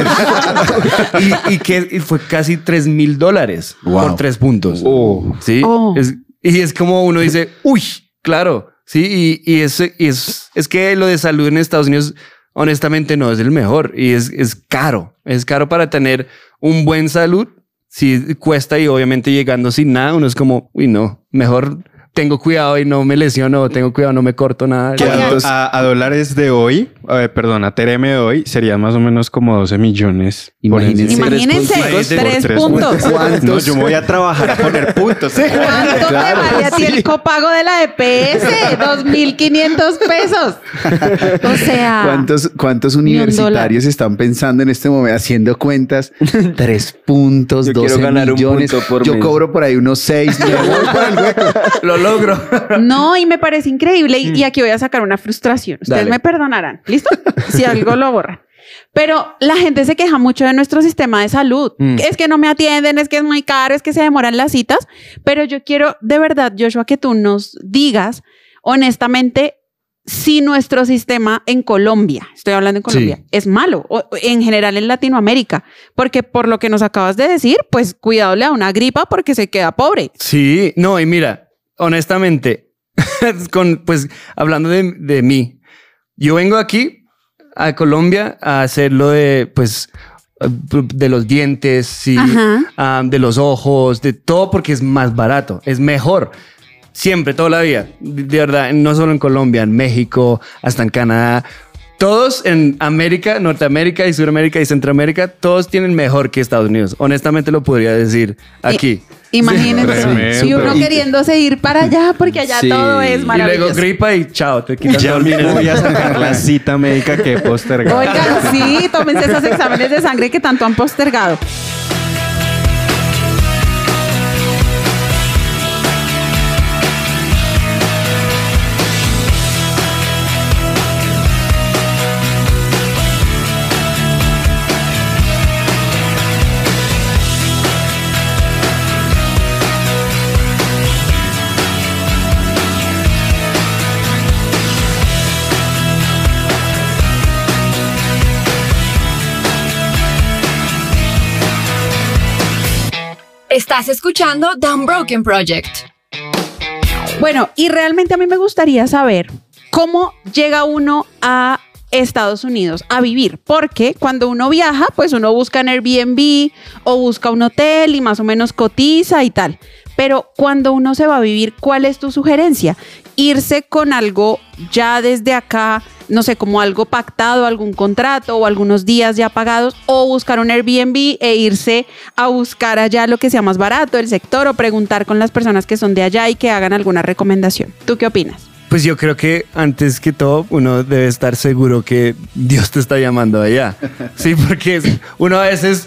y que fue casi $3,000 por 3 puntos. Sí. Y es como uno dice, uy, claro. Sí, y es que lo de salud en Estados Unidos, honestamente, no es el mejor y es caro. Es caro para tener un buen salud. Sí, cuesta y obviamente llegando sin nada, uno es como, uy, no, mejor tengo cuidado y no me lesiono, tengo cuidado, no me corto nada. Que a dólares de hoy, a TRM de hoy, sería más o menos como 12 millones. Imagínense. Imagínense, tres puntos. No, yo me voy a trabajar a poner puntos. ¿Cuánto te vale a ti el copago de la EPS? 2.500 pesos. O sea... ¿Cuántos universitarios están pensando en este momento haciendo cuentas? 3 puntos, Yo 12 quiero ganar millones. un punto por Yo mes. cobro por ahí unos 6. Me voy por el hueco. Lo logro. No, y me parece increíble. Y aquí voy a sacar una frustración. Ustedes Dale. me perdonarán. ¿Listo? Si algo lo borran. Pero la gente se queja mucho de nuestro sistema de salud. Es que no me atienden, es que es muy caro, es que se demoran las citas. Pero yo quiero, de verdad, Joshua, que tú nos digas honestamente si nuestro sistema en Colombia, estoy hablando en Colombia, Sí. es malo, o en general en Latinoamérica. Porque por lo que nos acabas de decir, pues cuidado, le da una gripa porque se queda pobre. Sí, no, y mira, honestamente, pues hablando de mí, yo vengo aquí a Colombia a hacer lo de, pues, de los dientes, sí, de los ojos, de todo porque es más barato, es mejor. Siempre, toda la vida, de verdad, no solo en Colombia, en México, hasta en Canadá. Todos en América, Norteamérica y Sudamérica y Centroamérica, todos tienen mejor que Estados Unidos. Honestamente lo podría decir aquí. Imagínense. Tremendo. Y uno queriéndose ir para allá porque allá Sí. todo es Y maravilloso. luego gripa y chao, te quitas Ya todo el mismo dinero. voy a sacar la cita médica que he postergado. Oigan, sí, tómense esos exámenes de sangre que tanto han postergado. Estás escuchando The Unbroken Project. Bueno, y realmente a mí me gustaría saber cómo llega uno a Estados Unidos a vivir, porque cuando uno viaja, pues uno busca en Airbnb o busca un hotel y más o menos cotiza y tal. Pero cuando uno se va a vivir, ¿cuál es tu sugerencia? Irse con algo ya desde acá, no sé, como algo pactado, algún contrato o algunos días ya pagados, o buscar un Airbnb e irse a buscar allá lo que sea más barato, el sector, o preguntar con las personas que son de allá y que hagan alguna recomendación. ¿Tú qué opinas? Pues yo creo que antes que todo uno debe estar seguro que Dios te está llamando allá. Sí, porque uno a veces...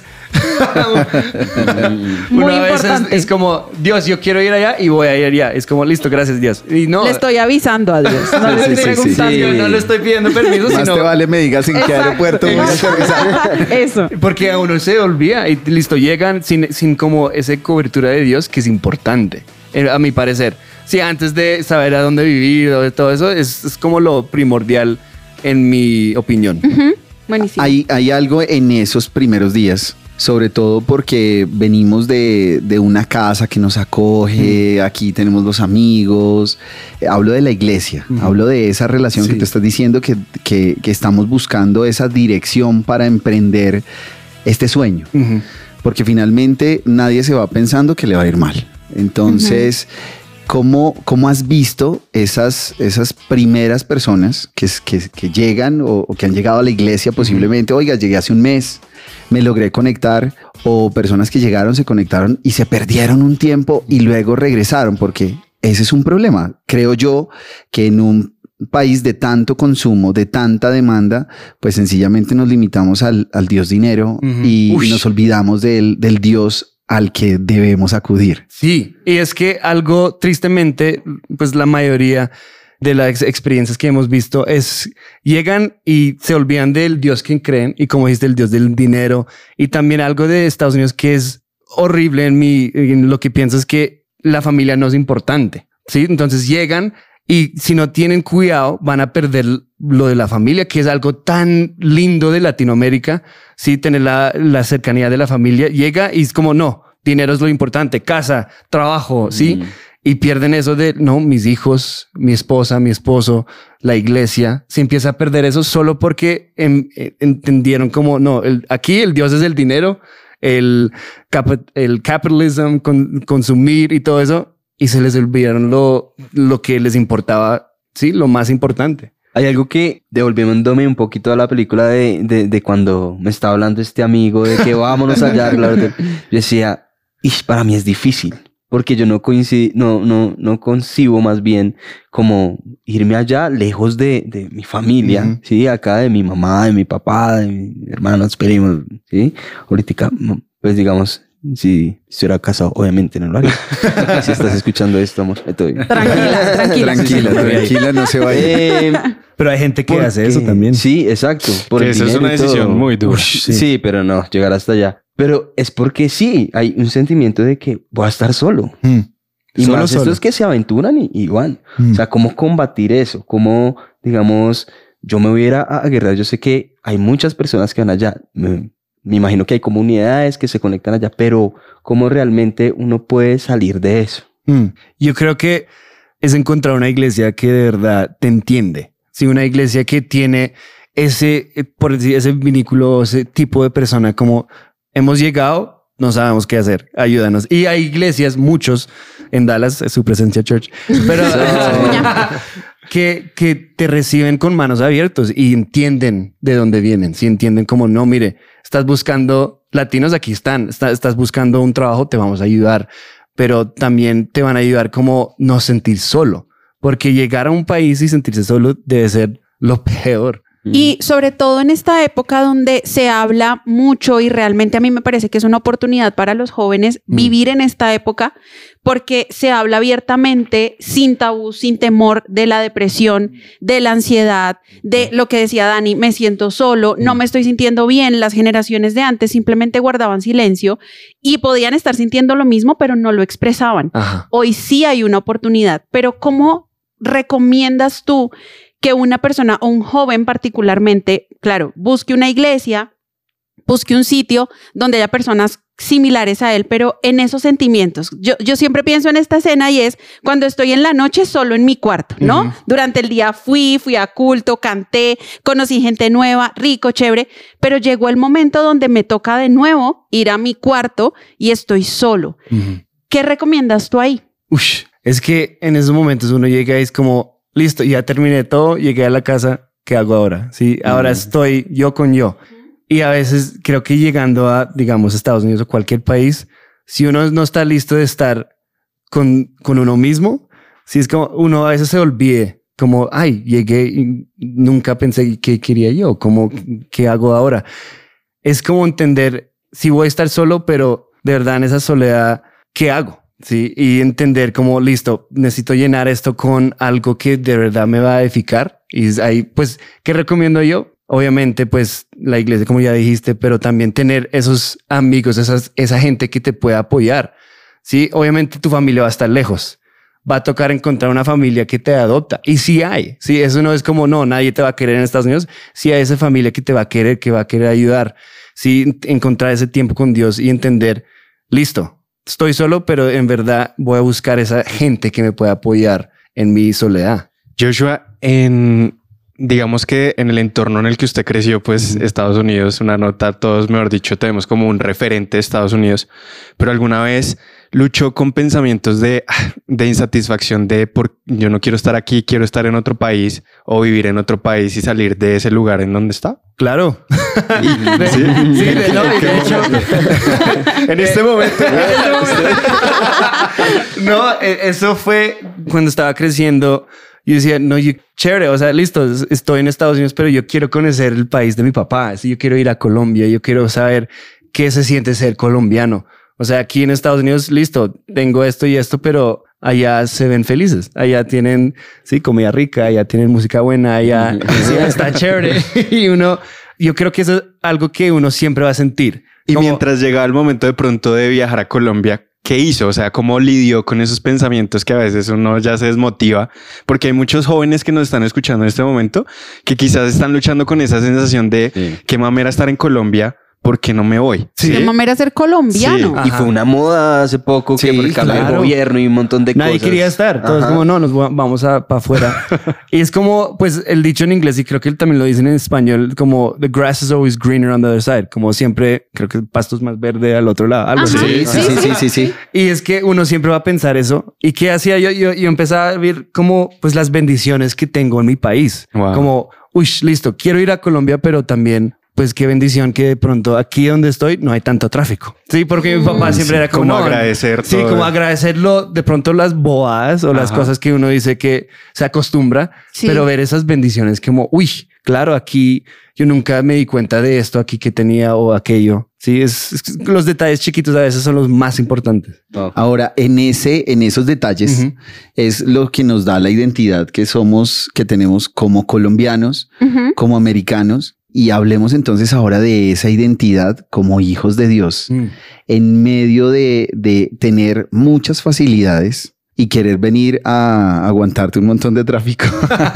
Muy uno a veces importante. es como, Dios, yo quiero ir allá y voy a ir allá. Es como, listo, gracias Dios. Y no, Le estoy avisando a Dios, no le estoy preguntando. yo no le estoy pidiendo permiso, Más sino... te vale me digas en qué Exacto. aeropuerto voy a aterrizar. Eso. Porque a uno se olvida y listo, llegan sin como esa cobertura de Dios que es importante, a mi parecer. Sí, antes de saber a dónde vivir o de todo eso, es como lo primordial en mi opinión. Buenísimo. Hay algo en esos primeros días, sobre todo porque venimos de una casa que nos acoge, aquí tenemos los amigos, hablo de la iglesia, hablo de esa relación que Sí. te estás diciendo que estamos buscando esa dirección para emprender este sueño, Ujú. porque finalmente nadie se va pensando que le va a ir mal. Entonces... ¿Cómo has visto esas primeras personas que llegan o que han llegado a la iglesia posiblemente? Oiga, llegué hace un mes, me logré conectar, o personas que llegaron, se conectaron y se perdieron un tiempo y luego regresaron, porque ese es un problema. Creo yo que en un país de tanto consumo, de tanta demanda, pues sencillamente nos limitamos al Dios dinero y nos olvidamos del Dios al que debemos acudir. Sí, y es que algo tristemente, pues la mayoría de las experiencias que hemos visto es llegan y se olvidan del Dios que creen y como dijiste, el Dios del dinero, y también algo de Estados Unidos que es horrible en lo que pienso es que la familia no es importante, ¿sí? Entonces llegan y si no tienen cuidado van a perder lo de la familia, que es algo tan lindo de Latinoamérica, sí, tener la cercanía de la familia. Llega y es como, no, dinero es lo importante, casa, trabajo, sí, y pierden eso de, no, mis hijos, mi esposa, mi esposo, la iglesia. Se empieza a perder eso solo porque entendieron como, no, aquí el Dios es el dinero, el capitalism, consumir y todo eso. y se les olvidaron lo que les importaba, sí, lo más importante. Hay algo que, devolviéndome un poquito a la película de cuando me estaba hablando este amigo de que vámonos allá, claro, yo decía, para mí es difícil, porque yo no concibo más bien como irme allá lejos de mi familia, ¿sí? Acá de mi mamá, de mi papá, de mi hermano, esperemos, ¿sí? Ahorita, pues digamos, si estuviera casado, obviamente no lo haría. Si estás escuchando esto, amor, estoy bien. Tranquila, no se vaya. Pero hay gente que hace eso también. Sí, exacto. Que esa es una decisión muy dura. Sí, pero no, llegar hasta allá. Pero es porque sí, hay un sentimiento de que voy a estar solo. Y Solo, más estos que se aventuran y van. O sea, ¿cómo combatir eso? ¿Cómo, digamos, yo me voy a ir a guerrear? Yo sé que hay muchas personas que van allá. Me imagino que hay comunidades que se conectan allá, pero ¿cómo realmente uno puede salir de eso? Yo creo que es encontrar una iglesia que de verdad te entiende. Sí, una iglesia que tiene ese vínculo, ese tipo de persona como hemos llegado, no sabemos qué hacer, ayúdanos. Y hay iglesias, muchos en Dallas, es su presencia church, pero que te reciben con manos abiertas y entienden de dónde vienen. Si entienden como, no, mire, estás buscando latinos, aquí estás buscando un trabajo, te vamos a ayudar, pero también te van a ayudar como no sentir solo, porque llegar a un país y sentirse solo debe ser lo peor. Y sobre todo en esta época donde se habla mucho y realmente a mí me parece que es una oportunidad para los jóvenes vivir en esta época porque se habla abiertamente, sin tabú, sin temor de la depresión, de la ansiedad, de lo que decía Dani, me siento solo, no me estoy sintiendo bien. Las generaciones de antes simplemente guardaban silencio y podían estar sintiendo lo mismo, pero no lo expresaban. Ajá. Hoy sí hay una oportunidad, pero ¿cómo recomiendas tú que una persona o un joven particularmente, claro, busque una iglesia, busque un sitio donde haya personas similares a él, pero en esos sentimientos? Yo siempre pienso en esta escena y es cuando estoy en la noche solo en mi cuarto, ¿no? Durante el día fui a culto, canté, conocí gente nueva, rico, chévere, pero llegó el momento donde me toca de nuevo ir a mi cuarto y estoy solo. ¿Qué recomiendas tú ahí? Es que en esos momentos uno llega y es como, listo, ya terminé todo, llegué a la casa, ¿qué hago ahora? Sí, ahora estoy yo con yo. Y a veces creo que llegando a, digamos, Estados Unidos o cualquier país, si uno no está listo de estar con uno mismo, si es como uno a veces se olvide, como, ay, llegué y nunca pensé qué quería yo, como, ¿qué hago ahora? Es como entender, si voy a estar solo, pero de verdad en esa soledad, ¿qué hago? Sí, y entender como, listo, necesito llenar esto con algo que de verdad me va a edificar. Y ahí, pues, ¿qué recomiendo yo? Obviamente, pues, la iglesia, como ya dijiste, pero también tener esos amigos, esa gente que te pueda apoyar. Sí, obviamente tu familia va a estar lejos. Va a tocar encontrar una familia que te adopta. Y sí hay. Sí, eso no es como, no, nadie te va a querer en Estados Unidos. Sí hay esa familia que te va a querer, que va a querer ayudar. Sí, encontrar ese tiempo con Dios y entender, listo, estoy solo, pero en verdad voy a buscar esa gente que me pueda apoyar en mi soledad. Joshua, digamos que en el entorno en el que usted creció, pues Estados Unidos, una nota, todos, mejor dicho, tenemos como un referente de Estados Unidos, pero alguna vez luchó con pensamientos de insatisfacción yo no quiero estar aquí, quiero estar en otro país o vivir en otro país y salir de ese lugar en donde está. Claro. De hecho. En este momento. No, eso fue cuando estaba creciendo. Yo decía, no, chévere, o sea, listo, estoy en Estados Unidos, pero yo quiero conocer el país de mi papá. Yo quiero ir a Colombia, yo quiero saber qué se siente ser colombiano. O sea, aquí en Estados Unidos, listo, tengo esto y esto, pero allá se ven felices. Allá tienen, sí, comida rica, allá tienen música buena, allá sí, está chévere. Y yo creo que eso es algo que uno siempre va a sentir. Y mientras llegaba el momento de pronto de viajar a Colombia, ¿qué hizo? O sea, ¿cómo lidió con esos pensamientos que a veces uno ya se desmotiva? Porque hay muchos jóvenes que nos están escuchando en este momento que quizás están luchando con esa sensación de qué mamera estar en Colombia, ¿por qué no me voy? Sí. Qué mamera ser colombiano. Sí. Y fue una moda hace poco que por el cambio de gobierno y un montón de Nadie cosas. quería estar. Todos como, no, vamos para afuera. Y es como, pues, el dicho en inglés, y creo que también lo dicen en español, como the grass is always greener on the other side. Como siempre, creo que el pasto es más verde al otro lado. Algo así. Sí. Y es que uno siempre va a pensar eso. ¿Y qué hacía yo? Yo empezaba a ver como, pues, las bendiciones que tengo en mi país. Wow. Como, uy, listo, quiero ir a Colombia, pero también... Pues qué bendición que de pronto aquí donde estoy no hay tanto tráfico. Sí, porque mi papá siempre era como agradecer. Sí, como agradecerlo de pronto las bobadas o las cosas que uno dice que se acostumbra, pero ver esas bendiciones como, uy, claro, aquí yo nunca me di cuenta de esto aquí que tenía o aquello. Sí, es los detalles chiquitos a veces son los más importantes. Ahora, en esos detalles es lo que nos da la identidad que tenemos como colombianos, como americanos. Y hablemos entonces ahora de esa identidad como hijos de Dios en medio de tener muchas facilidades y querer venir a aguantarte un montón de tráfico.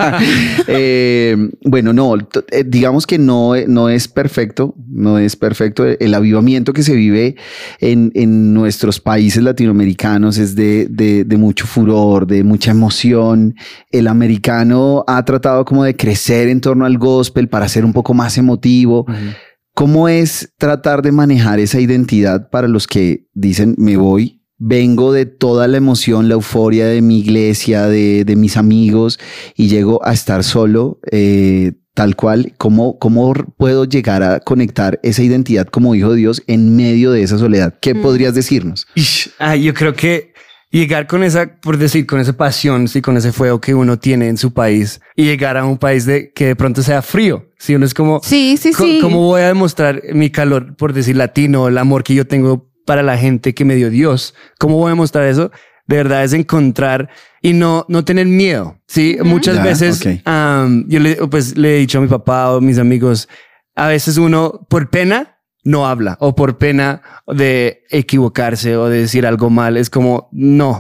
Bueno, no, digamos que no es perfecto, no es perfecto. El avivamiento que se vive en nuestros países latinoamericanos es de mucho furor, de mucha emoción. El americano ha tratado como de crecer en torno al gospel para ser un poco más emotivo. ¿Cómo es tratar de manejar esa identidad para los que dicen me voy? Vengo de toda la emoción, la euforia de mi iglesia, de mis amigos y llego a estar solo, tal cual. ¿Cómo puedo llegar a conectar esa identidad como hijo de Dios en medio de esa soledad? ¿Qué podrías decirnos? Yo creo que llegar con esa, por decir, con esa pasión, sí, con ese fuego que uno tiene en su país y llegar a un país que de pronto sea frío. Si uno es como, ¿cómo voy a demostrar mi calor, por decir latino, el amor que yo tengo para la gente que me dio Dios? ¿Cómo voy a mostrar eso? De verdad es encontrar y no tener miedo. Sí, muchas veces yo le he dicho a mi papá o a mis amigos, a veces uno por pena no habla o por pena de equivocarse o de decir algo mal. Es como,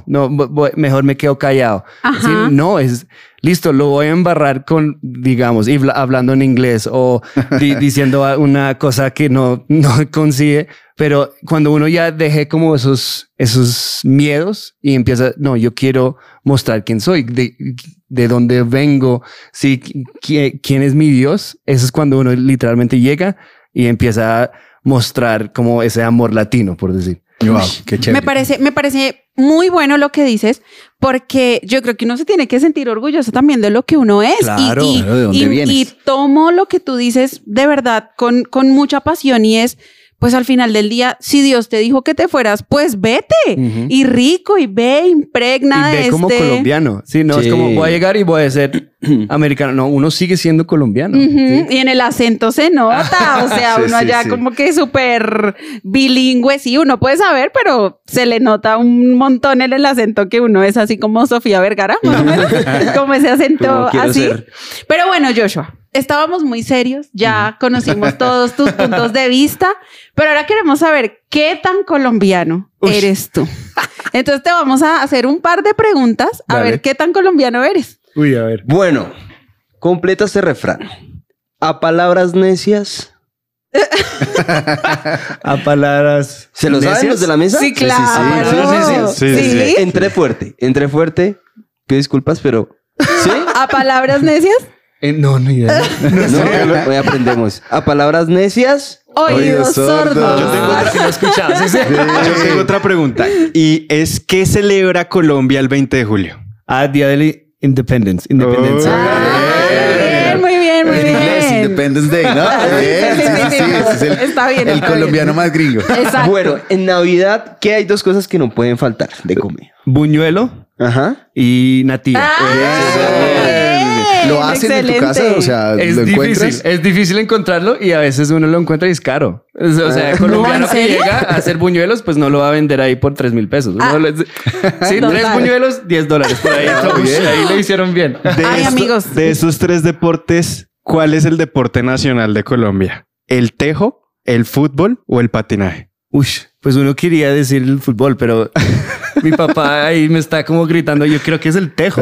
mejor me quedo callado. ¿Sí? No, es listo, lo voy a embarrar con, digamos, hablando en inglés o diciendo una cosa que no consigue. Pero cuando uno ya deje como esos miedos y empieza, yo quiero mostrar quién soy, de dónde vengo, sí, quién es mi Dios. Eso es cuando uno literalmente llega y empieza a mostrar como ese amor latino, por decir. Wow, qué chévere. Me parece muy bueno lo que dices, porque yo creo que uno se tiene que sentir orgulloso también de lo que uno es. Claro, ¿de dónde vienes? Y tomo lo que tú dices de verdad con mucha pasión y es, pues al final del día, si Dios te dijo que te fueras, pues vete y rico y ve, impregna y ve como colombiano. Sí, no es como voy a llegar y voy a ser americano. No, uno sigue siendo colombiano. ¿sí? Y en el acento se nota. O sea, uno allá como que súper bilingüe. Sí, uno puede saber, pero se le nota un montón en el acento que uno es así como Sofía Vergara, más o menos. Como ese acento así. Pero bueno, Joshua, estábamos muy serios. Ya conocimos todos tus puntos de vista. Pero ahora queremos saber qué tan colombiano eres tú. Entonces te vamos a hacer un par de preguntas a ver qué tan colombiano eres. A ver. Bueno, completa este refrán. A palabras necias. A palabras. ¿Se lo saben los de la mesa? Sí, claro. Sí. Entré fuerte. Pido disculpas, pero ¿sí? ¿A palabras necias? No idea. Hoy aprendemos. A palabras necias. Oídos sordos. Yo tengo otra pregunta. ¿Y es qué celebra Colombia el 20 de julio? Día de Independence. Muy bien. Independence Day, ¿no? Sí, está bien. El colombiano más gringo. Exacto. Bueno, en Navidad, ¿qué hay dos cosas que no pueden faltar de comer? Buñuelo y natilla. ¿Lo hacen en tu casa? O sea, ¿lo encuentras? Es difícil encontrarlo y a veces uno lo encuentra y es caro. O sea, el colombiano que llega a hacer buñuelos, pues no lo va a vender ahí por 3,000 pesos. Sí, 3 buñuelos, $10 por ahí. Ahí lo hicieron bien. Amigos. De esos 3 deportes, ¿cuál es el deporte nacional de Colombia? ¿El tejo, el fútbol o el patinaje? Pues uno quería decir el fútbol, pero mi papá ahí me está como gritando. Yo creo que es el tejo.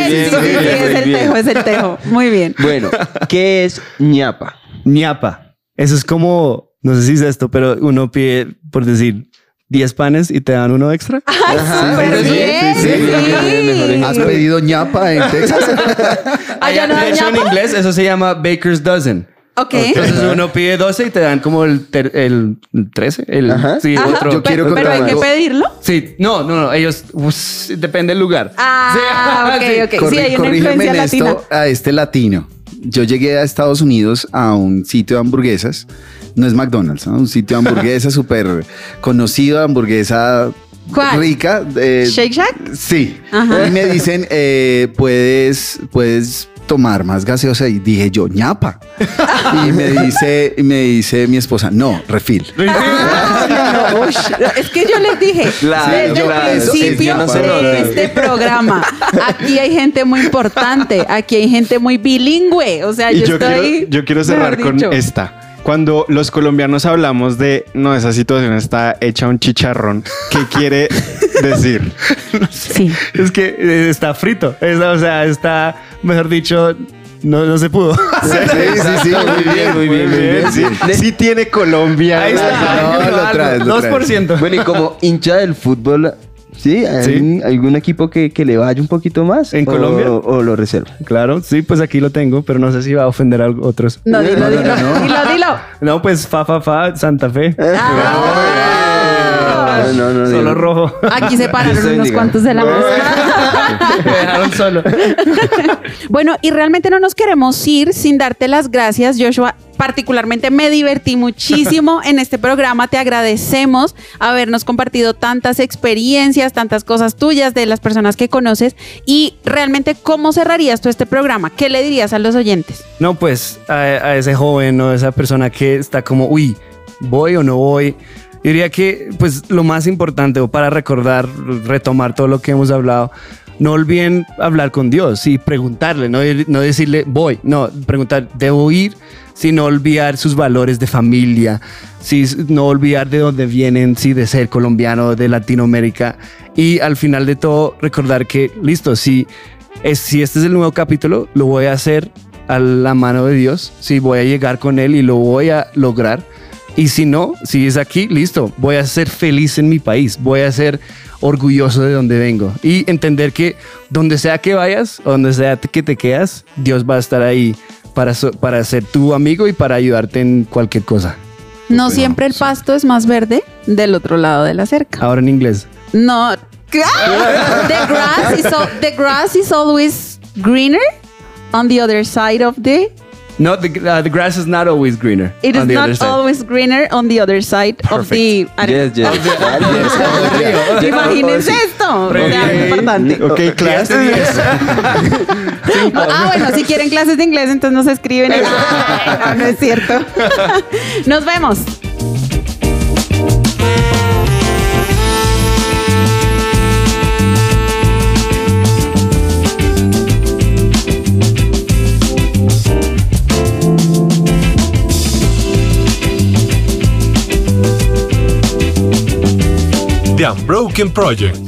Es el tejo. Muy bien. Bueno, ¿qué es ñapa? ñapa. Eso es como, no sé si es esto, pero uno pide, por decir, 10 panes y te dan uno extra. Súper bien, sí. ¿Has pedido ñapa en Texas? Allá no de hay hecho, en ñapa. inglés eso se llama Baker's Dozen. Ok. Entonces uno pide 12 y te dan como el 13. Sí, Ajá, otro. Yo quiero pero hay que contar pedirlo. Sí, no. Ellos, depende del lugar. Ah, Sí. ok. Sí, hay una Corrígeme influencia en latina. esto a este latino. Yo llegué a Estados Unidos a un sitio de hamburguesas. No es McDonald's, ¿no? Un sitio de hamburguesas súper conocido, hamburguesa ¿Cuál? rica. ¿Shake Shack? Sí. Ajá. Y me dicen, puedes tomar más gaseosa. Y dije yo, ñapa. Y me dice mi esposa, no, refill. No, ush, es que yo les dije Claro, desde claro, el principio eso no se de nota. este programa, aquí hay gente muy importante, aquí hay gente muy bilingüe, o sea, Y yo estoy... yo quiero cerrar mejor con dicho. esta. Cuando los colombianos hablamos de, no, esa situación está hecha un chicharrón, ¿qué quiere decir? Sí. Es que está frito. O sea, está, mejor dicho, no se pudo. Sí. Muy bien. Sí, sí tiene Colombia. Ahí está. No, lo traes, lo traes. 2%. Bueno, y como hincha del fútbol, ¿sí? ¿Hay Sí. algún equipo que le vaya un poquito más? ¿En Colombia? ¿O lo reserva? Claro, sí, pues aquí lo tengo, pero no sé si va a ofender a otros. No, dilo. Dilo. No, pues Santa Fe. No, Solo rojo. Aquí se pararon Dios unos bendiga. cuantos de la mesa. Me dejaron solo. Bueno, y realmente no nos queremos ir sin darte las gracias, Joshua. Particularmente me divertí muchísimo en este programa. Te agradecemos habernos compartido tantas experiencias, tantas cosas tuyas de las personas que conoces. Y realmente, ¿cómo cerrarías tú este programa? ¿Qué le dirías a los oyentes? No, pues a ese joven o esa persona que está como, uy, ¿voy o no voy? Yo diría que pues lo más importante o para recordar, retomar todo lo que hemos hablado, no olviden hablar con Dios y preguntarle, no decirle voy, no, preguntar, ¿debo ir? Sin olvidar sus valores de familia, no olvidar de dónde vienen, de ser colombiano, de Latinoamérica. Y al final de todo, recordar que, listo, si este es el nuevo capítulo, lo voy a hacer a la mano de Dios, voy a llegar con Él y lo voy a lograr. Y si no, si es aquí, listo, voy a ser feliz en mi país, voy a ser orgulloso de donde vengo y entender que donde sea que vayas o donde sea que te quedas, Dios va a estar ahí para ser tu amigo y para ayudarte en cualquier cosa. No siempre el pasto es más verde del otro lado de la cerca. Ahora en inglés. No. The grass is always greener on the other side of the... No, the grass is not always greener. It is on the not other side. always greener on the other side of the... Yes. Imagínense esto. O sea, es importante. Ok, clase. Bueno, si quieren clases de inglés, entonces nos escriben. No es cierto. Nos vemos. The Unbroken Project.